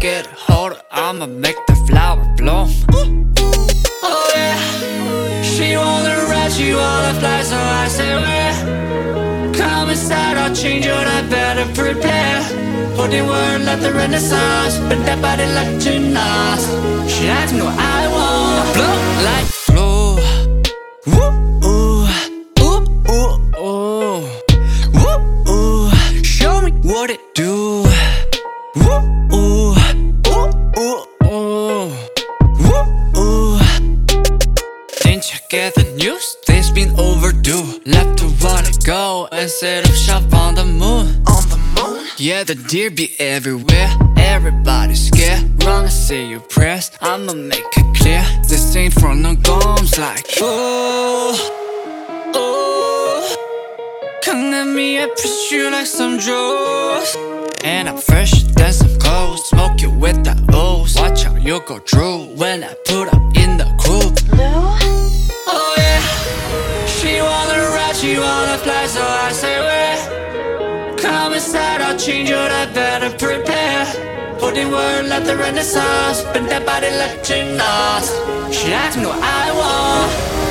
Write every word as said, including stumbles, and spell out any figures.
get a hold, I'ma make the flower bloom. Oh yeah, she wanna ride, she wanna fly, so I say where? Come inside, I'll change your life, better prepare. For the world like the Renaissance, bend that body like gymnast. She asks me what I want, blow like flow. Woo, ooh, ooh, ooh, ooh. Woo, ooh, show me what it do. Woo, ooh, ooh, ooh, ooh. Woo, ooh. Didn't you get the news? Things been overdue. Left to wanna go and set up shop on the moon. On the moon? Yeah, the deer be everywhere. Everybody's scared. Wrong, I say your prayers. I'ma make it clear. This ain't for no gums like ooh, ooh. Come at me, I push you like some drugs. And I'm fresher than some clothes. Smoke you with the O's. Watch how you go through when I put up in the coupe. Oh yeah, she wanna ride, she wanna fly, so I say where? Come inside, I'll change your life, better prepare. For the world like the Renaissance, bend that body like gymnast. She asks me what I want.